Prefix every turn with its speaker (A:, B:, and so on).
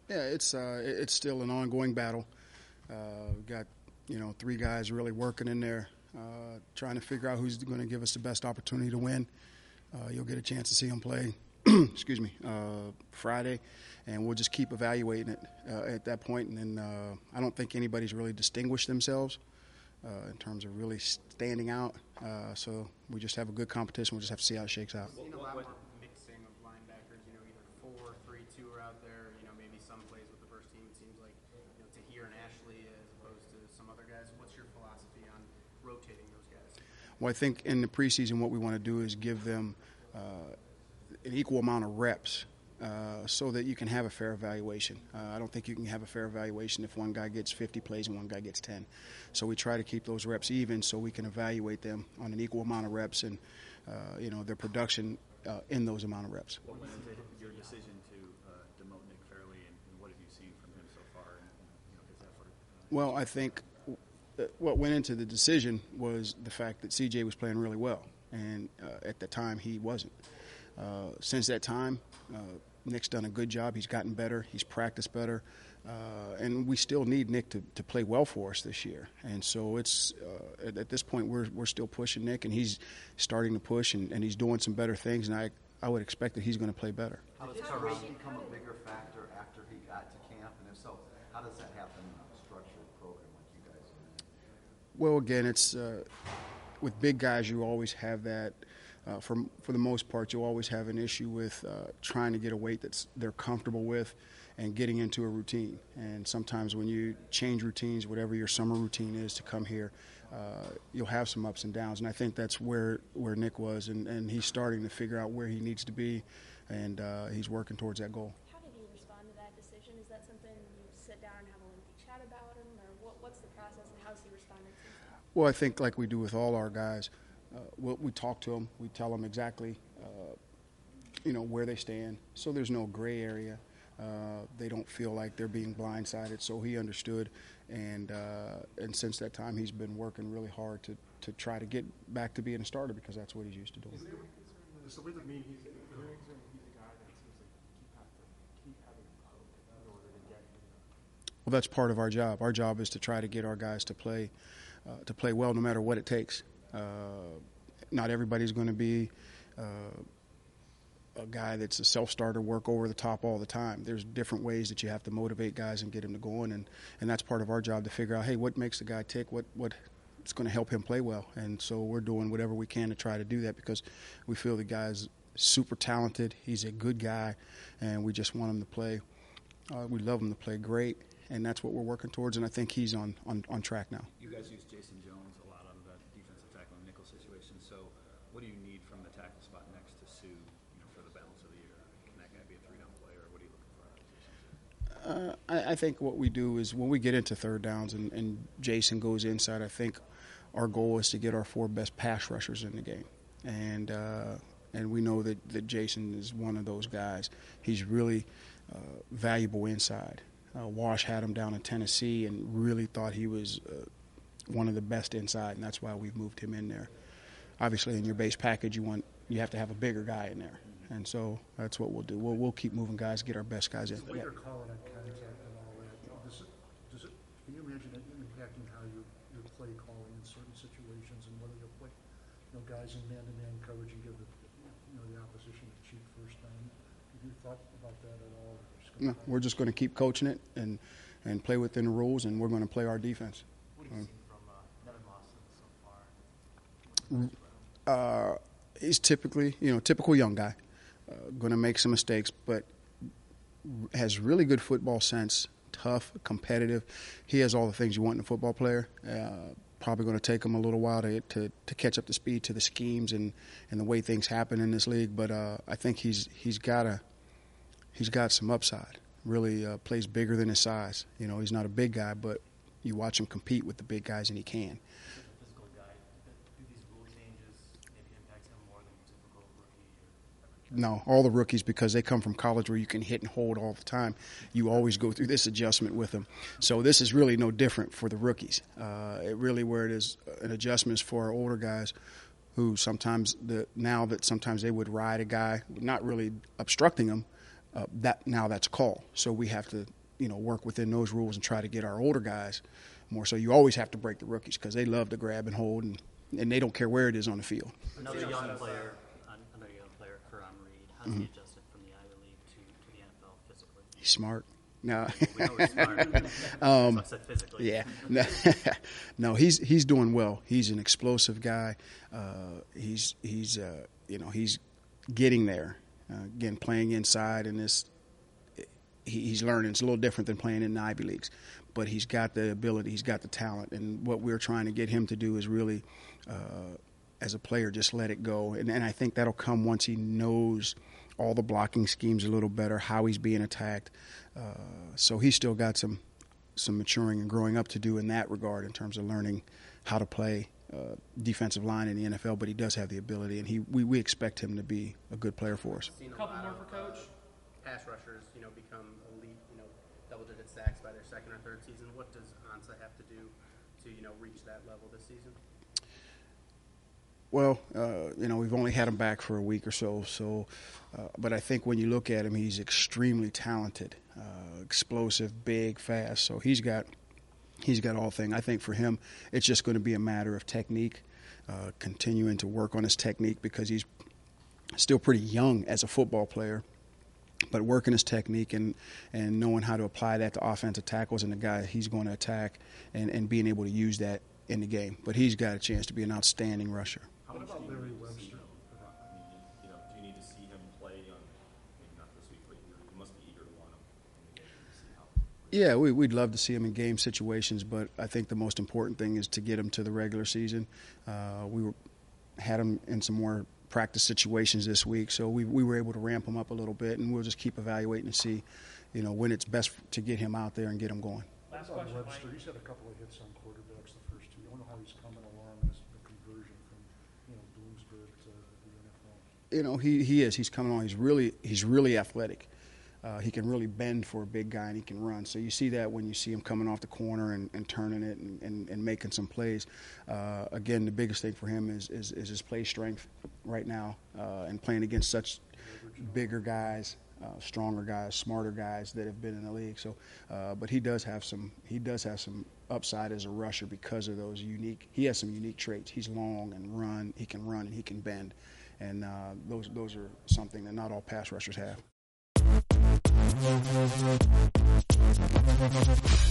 A: Yeah, it's still an ongoing battle. We've got 3 guys really working in there, trying to figure out who's going to give us the best opportunity to win. You'll get a chance to see them play, excuse me, Friday, and we'll just keep evaluating it at that point. And then I don't think anybody's really distinguished themselves in terms of really standing out. So we just have a good competition. We'll just have to see how it shakes out.
B: Seen a lot more mixing of linebackers, either 4-3-2 are out there, maybe some plays with the first team. It seems like, Tahir and Ashley as opposed to some other guys. What's your philosophy on rotating those guys?
A: Well, I think in the preseason what we want to do is give them an equal amount of reps so that you can have a fair evaluation. I don't think you can have a fair evaluation if one guy gets 50 plays and one guy gets 10. So we try to keep those reps even so we can evaluate them on an equal amount of reps and, their production in those amount of reps.
C: What went into your decision to demote Nick Fairley, and what have you seen from him so far in his effort?
A: Well, I think what went into the decision was the fact that CJ was playing really well, and at the time he wasn't. Since that time, Nick's done a good job. He's gotten better. He's practiced better. And we still need Nick to play well for us this year. And so it's at this point we're still pushing Nick, and he's starting to push, and he's doing some better things, and I would expect that he's going to play better.
D: How does Tehran become a bigger factor after he got to camp? And if so, how does that happen in a structured program like you guys are in?
A: Well, again, it's with big guys you always have that. For the most part, you'll always have an issue with trying to get a weight that they're comfortable with and getting into a routine. And sometimes when you change routines, whatever your summer routine is to come here, you'll have some ups and downs. And I think that's where Nick was, and he's starting to figure out where he needs to be, and he's working towards that goal.
E: How did he respond to that decision? Is that something you sit down and have a lengthy chat about him, or what's the process, and how's he responding to it?
A: Well, I think like we do with all our guys, we talk to them. We tell them exactly, where they stand. So there's no gray area. They don't feel like they're being blindsided. So he understood, and since that time, he's been working really hard to try to get back to being a starter because that's what he's used to doing.
F: Is the way that he's a guy that seems like you have to keep having a hope in order to get him?
A: Well, that's part of our job. Our job is to try to get our guys to play well, no matter what it takes. Not everybody's going to be a guy that's a self-starter, work over the top all the time. There's different ways that you have to motivate guys and get them to go in, and that's part of our job to figure out, hey, what makes the guy tick, what's going to help him play well. And so we're doing whatever we can to try to do that because we feel the guy's super talented, he's a good guy, and we just want him to play. We love him to play great, and that's what we're working towards, and I think he's on track now.
C: You guys use Jason Jones a lot on the defensive tackle and nickel situation, so what do you need from the tackle spot next to Sue for the balance of the year? Can that guy be a 3-down player, or what are you looking for?
A: I think what we do is when we get into third downs and Jason goes inside, I think our goal is to get our 4 best pass rushers in the game. And we know that Jason is one of those guys. He's really valuable inside. Wash had him down in Tennessee and really thought he was one of the best inside, and that's why we've moved him in there. Obviously, in your base package, you have to have a bigger guy in there, and so that's what we'll do. We'll keep moving guys, get our best guys in.
F: The way you're calling it contact and all that, can you imagine it impacting how you play calling in certain situations and whether you'll play guys in man-to-man coverage and give the opposition a cheap first down? Have you thought about that at all?
A: No, we're just going to keep coaching it and play within the rules, and we're going to play our defense.
B: What have you seen from Nevin Lawson so far?
A: He's typical young guy, going to make some mistakes, but has really good football sense, tough, competitive. He has all the things you want in a football player. Probably going to take him a little while to catch up to speed to the schemes and the way things happen in this league, but I think he's got some upside. Really plays bigger than his size. He's not a big guy, but you watch him compete with the big guys, and he can.
B: He's a physical guy. Do these rule changes maybe impact him more than a typical rookie?
A: No, all the rookies, because they come from college where you can hit and hold all the time, you always go through this adjustment with them. So this is really no different for the rookies. Where it is an adjustment is for our older guys who sometimes they would ride a guy, not really obstructing them. That's a call. So we have to work within those rules and try to get our older guys more. So you always have to break the rookies because they love to grab and hold, and they don't care where it is on the field.
G: Another young player, Karan Reed. How's he adjusted from the Ivy League to the NFL physically?
A: He's smart. No.
G: We know he's smart. So I said physically.
A: Yeah. No, he's doing well. He's an explosive guy. He's getting there. Again, playing inside in this, he's learning. It's a little different than playing in the Ivy Leagues, but he's got the ability. He's got the talent. And what we're trying to get him to do is really, as a player, just let it go. And I think that'll come once he knows all the blocking schemes a little better, how he's being attacked. So he's still got some maturing and growing up to do in that regard in terms of learning how to play defensive line in the NFL, but he does have the ability, and we expect him to be a good player for us.
B: Seen a
H: Couple
B: lot
H: more
B: of,
H: for Coach.
B: Pass rushers, become elite, double-digit sacks by their second or third season. What does Ansah have to do to, reach that level this season?
A: Well, we've only had him back for a week or so, but I think when you look at him, he's extremely talented, explosive, big, fast. So he's got all things. I think for him, it's just going to be a matter of technique, continuing to work on his technique because he's still pretty young as a football player, but working his technique and knowing how to apply that to offensive tackles and the guy he's going to attack and being able to use that in the game. But he's got a chance to be an outstanding rusher.
F: What about Larry Webster?
I: Do you need to see him play on, maybe not this week, but you must be eager to want him in the game to see how.
A: Yeah, we'd love to see him in game situations, but I think the most important thing is to get him to the regular season. Had him in some more practice situations this week, so we were able to ramp him up a little bit, and we'll just keep evaluating and see, when it's best to get him out there and get him going.
H: Last
F: What about
H: question,
F: Webster?
H: Mike.
F: He's had a couple of hits on quarterbacks the first two. I don't know how he's coming along in the conversion from, Bloomsburg to the NFL.
A: He is. He's coming on. He's really athletic. He can really bend for a big guy, and he can run. So you see that when you see him coming off the corner and turning it and making some plays. Again, the biggest thing for him is his play strength right now and playing against such bigger guys, stronger guys, smarter guys that have been in the league. So, but he does have some upside as a rusher because of those unique. He has some unique traits. He's long and run. He can run and he can bend, and those are something that not all pass rushers have.